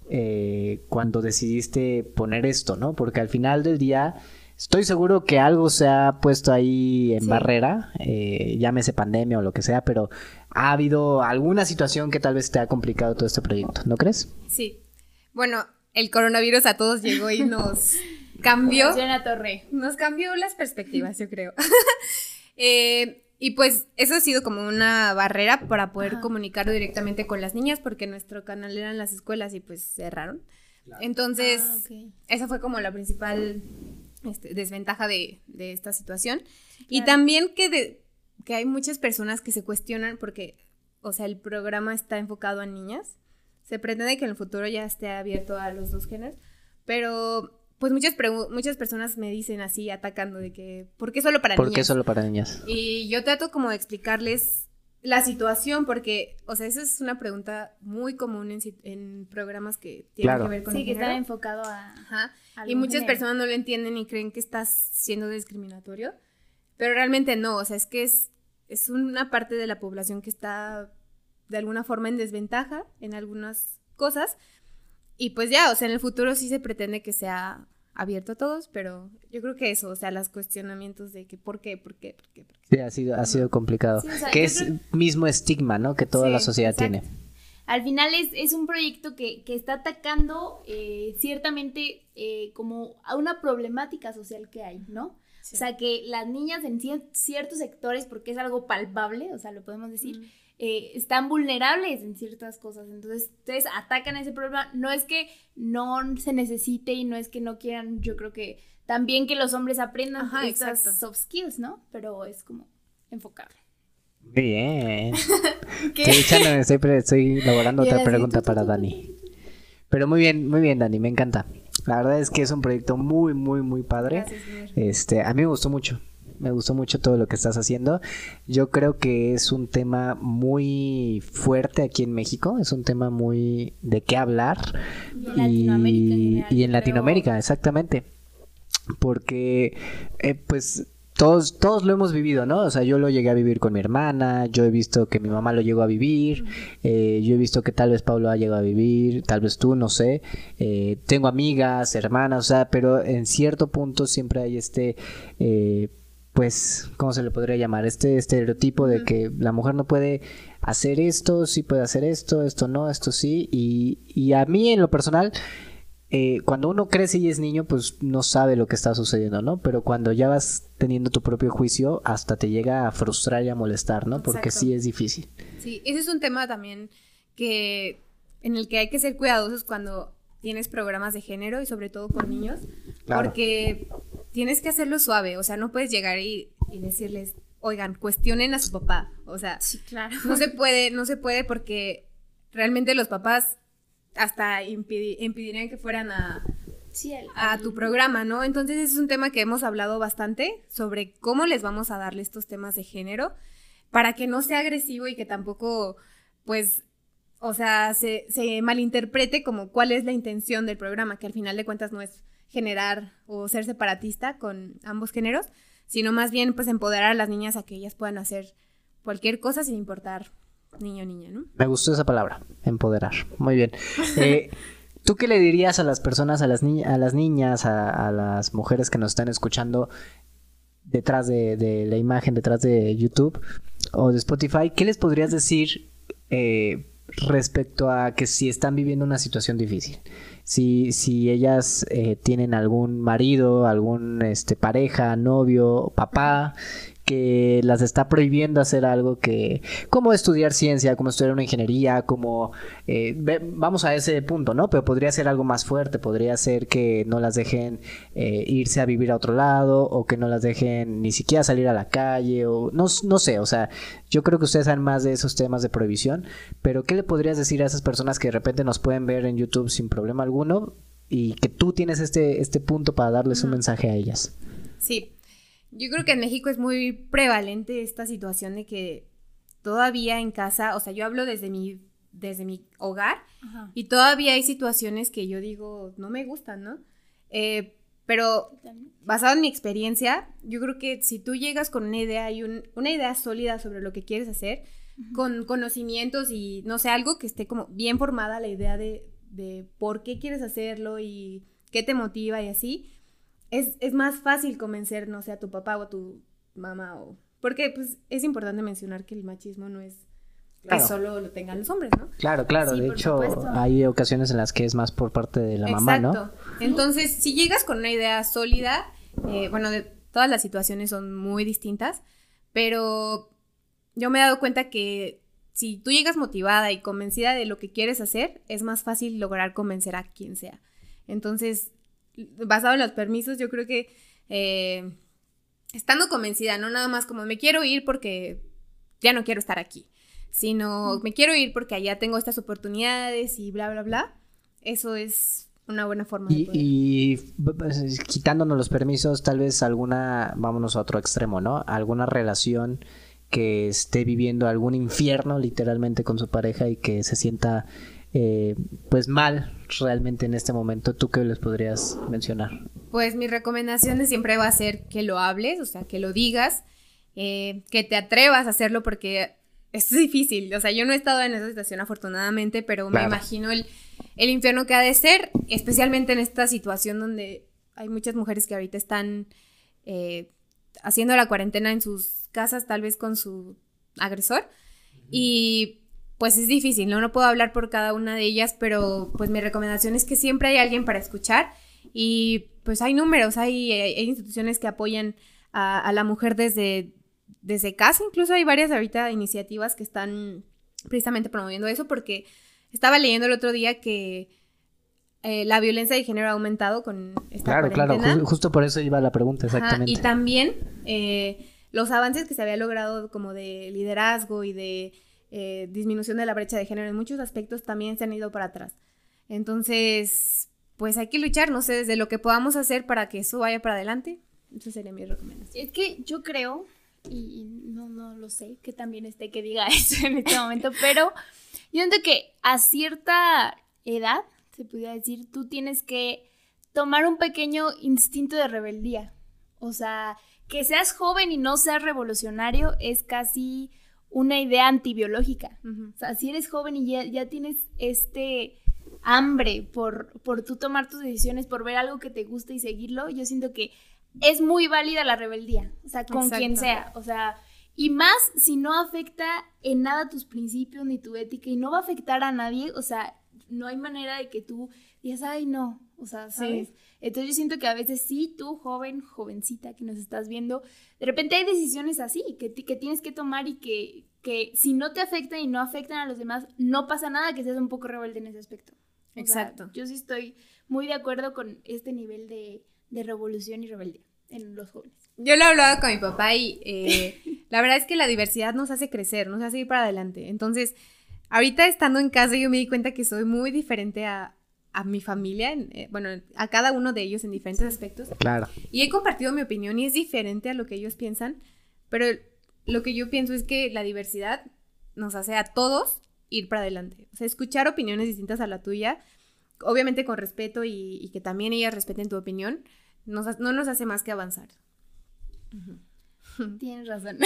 cuando decidiste poner esto, ¿no? Porque al final del día estoy seguro que algo se ha puesto ahí en Sí. barrera, llámese pandemia o lo que sea, pero ha habido alguna situación que tal vez te ha complicado todo este proyecto, ¿no crees? Sí. Bueno, el coronavirus a todos llegó y nos cambió. Nació en la torre. Nos cambió las perspectivas, yo creo. Y pues eso ha sido como una barrera para poder Ajá. comunicarlo directamente con las niñas porque nuestro canal eran las escuelas y pues cerraron. Entonces, Ah, ok. esa fue como la principal desventaja de esta situación. Y claro. también que hay muchas personas que se cuestionan porque, o sea, el programa está enfocado a niñas. Se pretende que en el futuro ya esté abierto a los dos géneros, pero pues muchas personas me dicen así, atacando de que, ¿por qué solo para ¿Por niñas? qué solo para niñas? Y yo trato como de explicarles la situación porque, o sea, esa es una pregunta muy común en programas que tienen Claro. que ver con Sí, el que están género. enfocados a... Ajá. Y algún muchas género. personas no lo entienden y creen que estás siendo discriminatorio, pero realmente no, o sea, es que es una parte de la población que está de alguna forma en desventaja en algunas cosas y pues ya, o sea, en el futuro sí se pretende que sea abierto a todos, pero yo creo que eso, o sea, los cuestionamientos de que ¿por qué? Sí, ha sido complicado. Sí, o sea, que yo es creo- mismo estigma, ¿no? Que toda Sí, la sociedad exacto. tiene. Al final es un proyecto que está atacando ciertamente como a una problemática social que hay, ¿no? Sí. O sea, que las niñas en ciertos sectores, porque es algo palpable, o sea, lo podemos decir, están vulnerables en ciertas cosas. Entonces, ustedes atacan ese problema. No es que no se necesite y no es que no quieran, yo creo que también que los hombres aprendan Ajá, estas exacto. soft skills, ¿no? Pero es como enfocarlo. Muy bien. ¿Qué? Estoy elaborando Y otra ahora sí, pregunta tú, para tú, Dani. Pero muy bien, Dani, me encanta. La verdad es que es un proyecto muy, muy, muy padre. Gracias, Mir. A mí me gustó mucho. Me gustó mucho todo lo que estás haciendo. Yo creo que es un tema muy fuerte aquí en México. Es un tema muy de qué hablar. Y en Latinoamérica en general, y en yo Latinoamérica, exactamente. Porque, pues, todos lo hemos vivido, ¿no? O sea, yo lo llegué a vivir con mi hermana, yo he visto que mi mamá lo llegó a vivir, yo he visto que tal vez Pablo ha llegado a vivir, tal vez tú, no sé. Tengo amigas, hermanas, o sea, pero en cierto punto siempre hay pues, ¿cómo se le podría llamar? Este estereotipo de que la mujer no puede hacer esto, sí puede hacer esto no, esto sí. Y a mí, en lo personal, cuando uno crece y es niño, pues no sabe lo que está sucediendo, ¿no? Pero cuando ya vas teniendo tu propio juicio, hasta te llega a frustrar y a molestar, ¿no? Porque Exacto. sí es difícil. Sí, ese es un tema también en el que hay que ser cuidadosos cuando tienes programas de género y sobre todo con niños, Claro. porque tienes que hacerlo suave, o sea, no puedes llegar y decirles, oigan, cuestionen a su papá, o sea, Sí, claro. no se puede porque realmente los papás hasta impedirían que fueran Sí, a tu programa, ¿no? Entonces ese es un tema que hemos hablado bastante sobre cómo les vamos a darle estos temas de género para que no sea agresivo y que tampoco, pues, o sea, se malinterprete como cuál es la intención del programa, que al final de cuentas no es generar o ser separatista con ambos géneros, sino más bien, pues, empoderar a las niñas a que ellas puedan hacer cualquier cosa sin importar niño o niña, ¿no? Me gustó esa palabra, empoderar. Muy bien. ¿Tú qué le dirías a las personas, a las niñas, a las mujeres que nos están escuchando detrás de la imagen, detrás de YouTube o de Spotify? ¿Qué les podrías decir respecto a que si están viviendo una situación difícil? Si ellas tienen algún marido, algún pareja, novio, papá, que las está prohibiendo hacer algo como estudiar ciencia, como estudiar una ingeniería, como vamos a ese punto, ¿no? Pero podría ser algo más fuerte, podría ser que no las dejen irse a vivir a otro lado, o que no las dejen ni siquiera salir a la calle, o no sé, o sea, yo creo que ustedes saben más de esos temas de prohibición, pero ¿qué le podrías decir a esas personas que de repente nos pueden ver en YouTube sin problema alguno y que tú tienes este punto para darles un mensaje a ellas? Sí. Yo creo que en México es muy prevalente esta situación de que todavía en casa, o sea, yo hablo desde mi hogar, Ajá. y todavía hay situaciones que yo digo no me gustan, ¿no? Pero basado en mi experiencia, yo creo que si tú llegas con una idea y una idea sólida sobre lo que quieres hacer, con conocimientos y no sé, algo que esté como bien formada la idea de por qué quieres hacerlo y qué te motiva y así, es más fácil convencer, no sé, a tu papá o a tu mamá, porque pues es importante mencionar que el machismo no es Claro. que solo lo tengan los hombres, ¿no? Claro, Sí, de por hecho supuesto. hay ocasiones en las que es más por parte de la mamá, ¿no? Exacto. Entonces, si llegas con una idea sólida, bueno, todas las situaciones son muy distintas, pero yo me he dado cuenta que si tú llegas motivada y convencida de lo que quieres hacer, es más fácil lograr convencer a quien sea. Entonces, basado en los permisos, yo creo que estando convencida, no nada más como me quiero ir porque ya no quiero estar aquí, sino me quiero ir porque allá tengo estas oportunidades y bla, bla, bla. Eso es una buena forma de poder. Y quitándonos los permisos, tal vez vámonos a otro extremo, ¿no? Alguna relación que esté viviendo algún infierno literalmente con su pareja y que se sienta pues mal realmente en este momento. ¿Tú qué les podrías mencionar? Pues mi recomendación siempre va a ser que lo hables, o sea, que lo digas, que te atrevas a hacerlo porque es difícil. O sea, yo no he estado en esa situación afortunadamente, pero Claro. me imagino el infierno que ha de ser, especialmente en esta situación donde hay muchas mujeres que ahorita están haciendo la cuarentena en sus casas, tal vez con su agresor, y pues es difícil, ¿no? No puedo hablar por cada una de ellas, pero pues mi recomendación es que siempre hay alguien para escuchar y pues hay números, hay instituciones que apoyan a la mujer desde casa, incluso hay varias ahorita iniciativas que están precisamente promoviendo eso, porque estaba leyendo el otro día que la violencia de género ha aumentado con esta cuarentena. Claro, justo por eso iba la pregunta, Ajá, exactamente. y también los avances que se había logrado como de liderazgo y de disminución de la brecha de género en muchos aspectos también se han ido para atrás. Entonces, pues hay que luchar, no sé, desde lo que podamos hacer para que eso vaya para adelante. Esa sería mi recomendación. Es que yo creo, y no lo sé, que también que diga eso en este momento, pero yo siento que a cierta edad, se pudiera decir, tú tienes que tomar un pequeño instinto de rebeldía. O sea, que seas joven y no seas revolucionario es casi una idea antibiológica. O sea, si eres joven y ya tienes hambre por tú tomar tus decisiones, por ver algo que te gusta y seguirlo, yo siento que es muy válida la rebeldía, o sea, con quien sea, o sea, y más si no afecta en nada tus principios ni tu ética y no va a afectar a nadie, o sea, no hay manera de que tú digas, ay, no, o sea, ¿sabes? Sí. Entonces yo siento que a veces sí, tú, jovencita que nos estás viendo, de repente hay decisiones así que tienes que tomar y que si no te afectan y no afectan a los demás, no pasa nada que seas un poco rebelde en ese aspecto. Exacto. O sea, yo sí estoy muy de acuerdo con este nivel de revolución y rebeldía en los jóvenes. Yo lo hablaba con mi papá y la verdad es que la diversidad nos hace crecer, nos hace ir para adelante. Entonces, ahorita estando en casa yo me di cuenta que soy muy diferente a mi familia, bueno, a cada uno de ellos en diferentes aspectos. Claro. Y he compartido mi opinión y es diferente a lo que ellos piensan, pero lo que yo pienso es que la diversidad nos hace a todos ir para adelante. O sea, escuchar opiniones distintas a la tuya, obviamente con respeto y que también ellas respeten tu opinión, no nos hace más que avanzar. Tienes razón.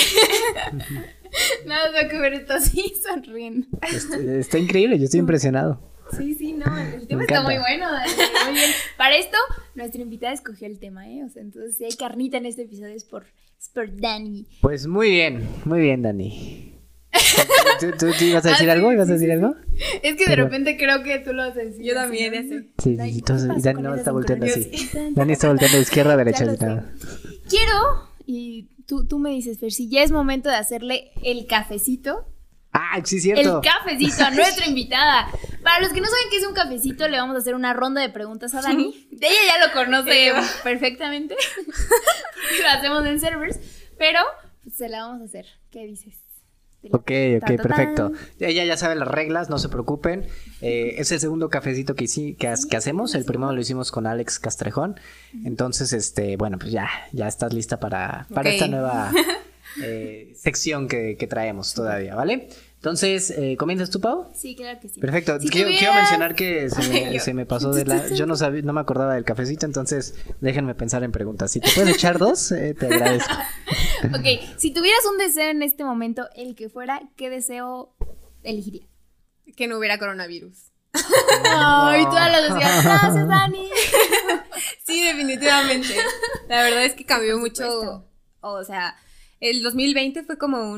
Nada más que ver esto así sonriendo. Está increíble, yo estoy impresionado. Sí, no, el tema está muy bueno. Muy bien. Para esto, nuestra invitada escogió el tema, O sea, entonces si hay carnita en este episodio es por Dani. Pues muy bien, Dani. ¿Tú ibas a decir algo? ¿Ibas a decir algo? Es que de repente creo que tú lo vas a decir. Yo también, ya sé. Sí, y Dani no está volteando así. Dani está volteando de izquierda a derecha. Quiero, y tú me dices, Fer, si ya es momento de hacerle el cafecito. Ah, sí, cierto. El cafecito a nuestra invitada. Para los que no saben qué es un cafecito, le vamos a hacer una ronda de preguntas a Dani. De ella ya lo conoce perfectamente. Lo hacemos en servers, pero se la vamos a hacer. ¿Qué dices? Ok, perfecto. Ella ya sabe las reglas, no se preocupen. Es el segundo cafecito que hacemos. El primero lo hicimos con Alex Castrejón. Entonces, bueno, pues ya estás lista para esta nueva sección que traemos todavía, ¿vale? Entonces, ¿comienzas tú, Pau? Sí, claro que sí. Perfecto. Quiero mencionar que se me pasó yo no me acordaba del cafecito, entonces déjenme pensar en preguntas. Si te puedes echar dos, te agradezco. Ok, si tuvieras un deseo en este momento, el que fuera, ¿qué deseo elegirías? Que no hubiera coronavirus. Ay, todas las decías, gracias, Dani. Sí, definitivamente. La verdad es que cambió mucho. O sea, el 2020 fue como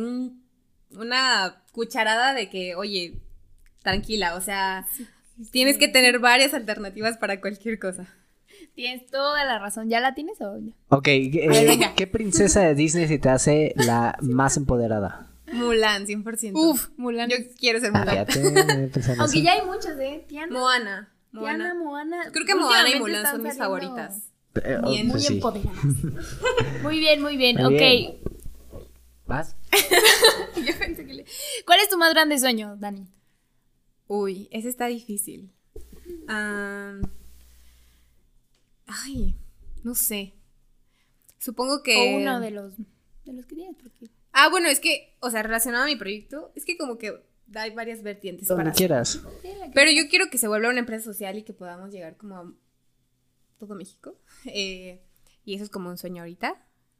una cucharada de que, oye, tranquila, o sea, tienes que tener varias alternativas para cualquier cosa. Tienes toda la razón. ¿Ya la tienes o no? Ok, ¿qué princesa de Disney se te hace la más empoderada? Mulan, 100%. Uf, Mulan. Yo quiero ser Mulan. Aunque ya hay muchas, Tiana. Moana. Creo que Moana y Mulan son mis favoritas. Bien, pues muy empoderadas. Muy bien. Muy Ok. bien. ¿Vas? Yo pensé que ¿Cuál es tu más grande sueño, Dani? Uy, ese está difícil. No sé. Supongo que... O uno de los que tienes, porque... bueno, es que, o sea, relacionado a mi proyecto, es que como que hay varias vertientes donde quieras. Pero yo quiero que se vuelva una empresa social y que podamos llegar como a todo México. Y eso es como un sueño ahorita.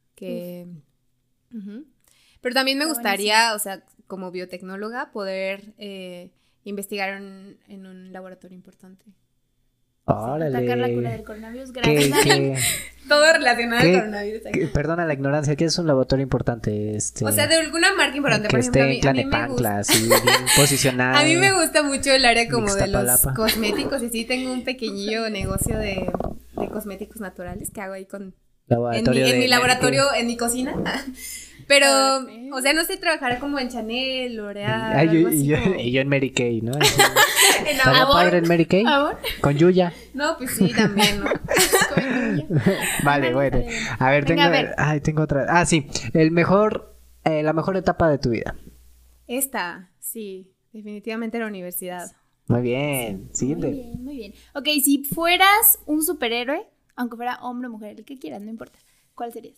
Pero también me gustaría, o sea, como biotecnóloga, poder investigar en un laboratorio importante. Órale. Atacar la cura del coronavirus. Gracias. Todo relacionado al coronavirus. Perdona la ignorancia, ¿qué es un laboratorio importante? O sea, de alguna marca importante. Que por ejemplo, esté en Tlalnepantla, así bien posicionado. A mí me gusta mucho el área como de los cosméticos. Y sí, tengo un pequeñillo negocio de cosméticos naturales que hago ahí en mi laboratorio, en mi cocina. Pero, o sea, no sé trabajar como en Chanel, L'Oreal. Y yo en Mary Kay, ¿no? ¿Estaba padre en Mary Kay? Con Yuya. No, pues sí, también, ¿no? Vale, bueno. A ver, tengo otra. Sí. La mejor etapa de tu vida. Sí, definitivamente la universidad. Muy bien, siguiente. Muy bien. Ok, si fueras un superhéroe, aunque fuera hombre o mujer, el que quieras, no importa, ¿cuál serías?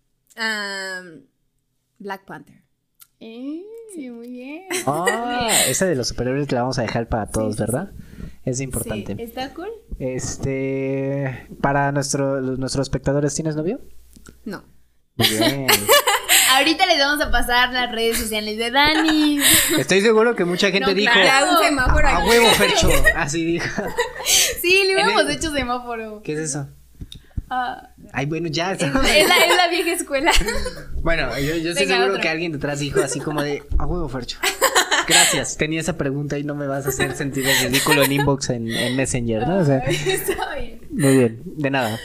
Black Panther. Sí, muy bien. Esa de los superhéroes la vamos a dejar para todos, ¿verdad? Es importante. Sí. ¿Está cool? Para nuestros espectadores, ¿tienes novio? No. Muy bien. Ahorita les vamos a pasar las redes sociales de Dani. Estoy seguro que mucha gente No, dijo, claro. Un semáforo a aquí. huevo, Fercho. Así dijo. Sí, le hubiéramos hecho semáforo. ¿Qué es eso? Ah, Ay, bueno, ya. es la vieja escuela. Bueno, yo estoy Venga, seguro otra. que alguien detrás dijo así como de, a huevo, Fercho. Gracias, tenía esa pregunta y no me vas a hacer sentir el ridículo en inbox en Messenger, ¿no? O sea, Está bien. muy bien, de nada.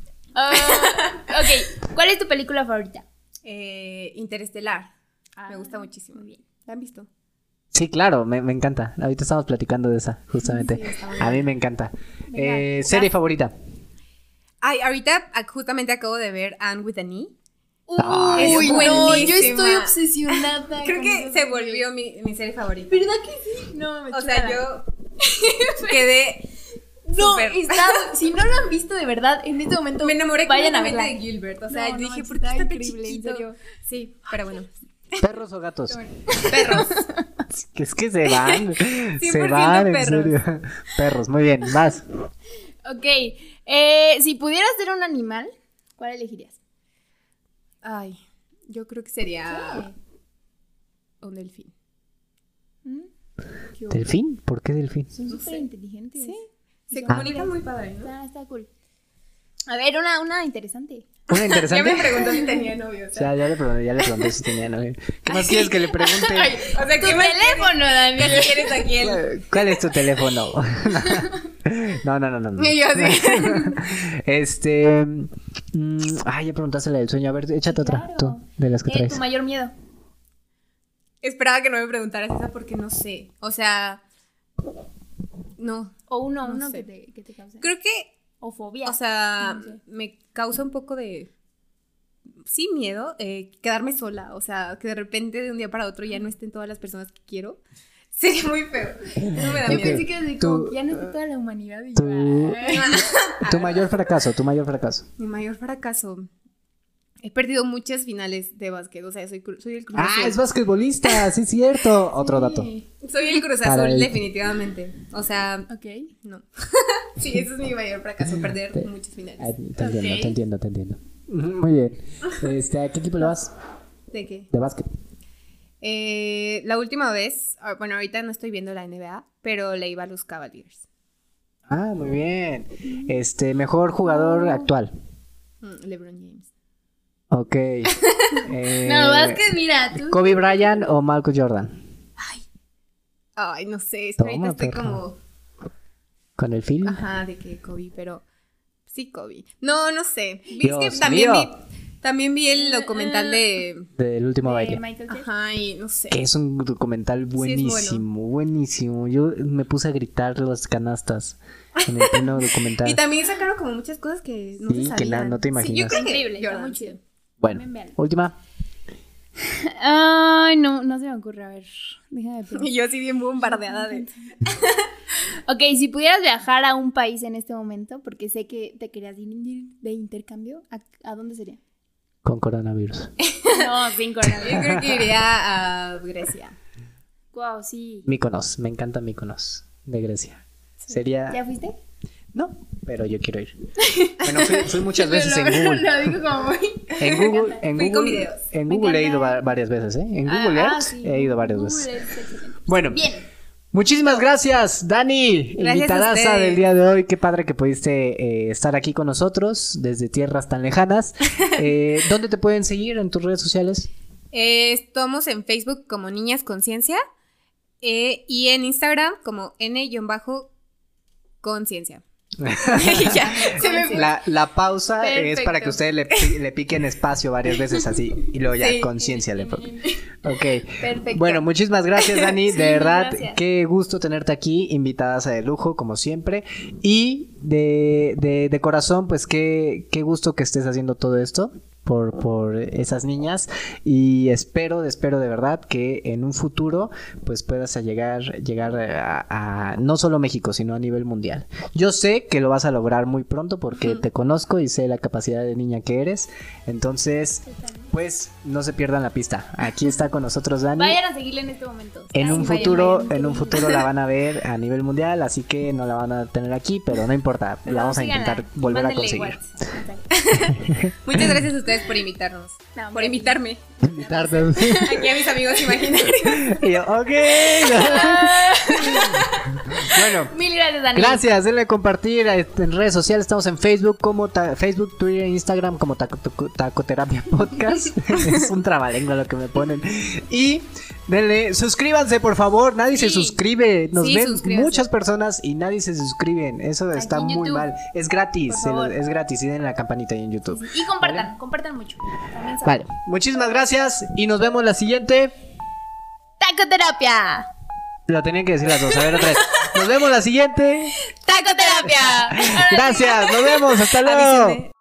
Ok, ¿cuál es tu película favorita? Interestelar. Me gusta muchísimo. Muy bien. ¿La han visto? Sí, claro, me encanta. Ahorita estamos platicando de esa, justamente. Sí, está muy A mí me encanta. Venga, Serie favorita. Ay, ahorita justamente acabo de ver Anne with an E. Ay, Uy, es no, yo buenísima. estoy obsesionada. Creo con que esa se serie. volvió mi serie favorita. ¿Verdad que sí? No, me O sea, chuta. yo quedé No, súper- si no lo han visto de verdad, en este momento me enamoré vayan a completamente verla. de Gilbert. O sea, No, yo no dije, manches, ¿por qué está está tan increíble, en chiquito? serio. Sí, pero bueno. ¿Perros o gatos? Perros. Que es que se van. Se 100% van, en perros. serio. Perros, muy bien, vas. Ok, si pudieras ser un animal, ¿cuál elegirías? Ay, yo creo que sería un delfín. ¿Qué ¿Delfín? ¿Por qué delfín? Son súper inteligentes. Sí. Se Son comunican hombres. muy padre, ¿no? Está cool. A ver, una interesante. Una Ya interesante. me preguntó si tenía novio. O sea, Ya le pregunté si tenía novio. ¿Qué más quieres que le pregunte? o sea, Tu ¿qué más teléfono, Dani. quieres? ¿Qué quieres aquí? El... ¿Cuál es tu teléfono? No. Y yo así. Ya preguntaste la del sueño. A ver, échate otra, Claro. tú, de las que traes. Tu mayor miedo. Esperaba que no me preguntaras esa porque no sé. O sea, no. O uno No que sé. te cause. Creo que, O fobia. o sea, No sé. me causa un poco de, sí, miedo quedarme sola. O sea, que de repente de un día para otro ya no estén todas las personas que quiero. Sería muy feo. Eso me da Yo miedo. pensé que así Tú- como que ya no está toda la humanidad. Y tú- yo, ay. Tu mayor fracaso. Mi mayor fracaso. He perdido muchas finales de básquet. O sea, soy el Cruz Ah, Azul. es basquetbolista, sí es cierto. Otro dato. Soy el Cruz Caray. Azul, definitivamente. O sea, Ok. no. Sí, eso es mi mayor fracaso, perder muchas finales. Ah, te entiendo. Muy bien. ¿A qué equipo le vas? ¿De qué? De básquet. La última vez, bueno, ahorita no estoy viendo la NBA, pero le iba a los Cavaliers. Ah, muy bien. Mejor jugador actual. LeBron James. Ok. No, básquet, mira, tú. Kobe Bryant o Michael Jordan. Ay, no sé, es que Toma, ahorita estoy perra. como, Con el film. ajá, de que Kobe, pero sí, Kobe. No sé. Es Dios que también mío. también vi el documental de, Del último baile. Michael Jackson. ajá, y no sé. Que es un documental buenísimo, buenísimo. Yo me puse a gritar las canastas en el pleno documental. Y también sacaron como muchas cosas que no Sí, se que sabían. no te Sí, yo imaginas. creo que Increíble, está Jordan, muy sí. chido. Bueno, También véanlo. última. Ay, no se me ocurre. A ver, déjame pensar. Y yo así bien bombardeada de... Ok, si pudieras viajar a un país en este momento, porque sé que te querías ir de intercambio, ¿a dónde sería? Con coronavirus. No, sin Yo coronavirus. creo que iría a Grecia. Wow, sí. Mykonos, me encanta Mykonos, de Grecia. Sería... ¿Ya fuiste? No, pero yo quiero ir. Bueno, fui muchas veces en Google. Lo digo como muy... En Google, en Fui con Google, videos. en Me Google he ido encanta. varias veces, ¿eh? En Google Earth sí. he ido varias Google veces. es excelente. Bueno, Bien. muchísimas gracias, Dani, Gracias a invitadaza ustedes. del día de hoy. Qué padre que pudiste estar aquí con nosotros desde tierras tan lejanas. ¿Dónde te pueden seguir en tus redes sociales? Estamos en Facebook como Niñas Conciencia y en Instagram como N-Conciencia. Ya, se me fue. La pausa es Perfecto. para que ustedes le piquen espacio varias veces así y luego ya Sí. conciencia le pongan. Ok. Perfecto. Bueno, muchísimas gracias, Dani. Sí, de verdad, gracias. qué gusto tenerte aquí, invitadas de lujo, como siempre. Y de corazón, pues qué gusto que estés haciendo todo esto por esas niñas. Y espero de verdad que en un futuro, pues puedas llegar a no solo México, sino a nivel mundial. Yo sé que lo vas a lograr muy pronto porque te conozco y sé la capacidad de niña que eres. Entonces, pues no se pierdan la pista. Aquí está con nosotros Dani. Vayan a seguirle en este momento. En Ay, un vayan, futuro, vayan. en un futuro la van a ver a nivel mundial, así que no la van a tener aquí, pero no importa, Pero la vamos a síganla, intentar volver a mándenle conseguir. WhatsApp. Muchas gracias a ustedes por invitarnos. No, por hombre. invitarme. Invitarnos. Aquí a mis amigos imaginarios. Y yo, ok. Bueno, Mil gracias, Dani. gracias, denle compartir en redes sociales, estamos en Facebook como Facebook, Twitter, Instagram como Tacoterapia Podcast. Es un trabalengua lo que me ponen. Y denle, suscríbanse por favor, nadie se Sí. suscribe. Nos Sí, ven suscríbanse. muchas personas y nadie se suscriben. Eso Aquí está en muy YouTube. mal. Es gratis, Por favor. es gratis y denle la campanita ahí en YouTube. Y compartan, compartan mucho. También saben. Vale, muchísimas gracias y nos vemos la siguiente. Tacoterapia. Lo tenían que decir las dos, a ver otra vez. Nos vemos la siguiente. Tacoterapia. Ahora sí. Gracias, nos vemos, hasta luego. Avísenme.